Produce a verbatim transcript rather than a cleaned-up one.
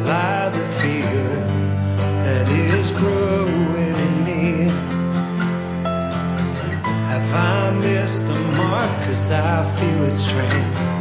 lie the fear that is growing in me. Have I missed the mark? 'Cause I feel it strain.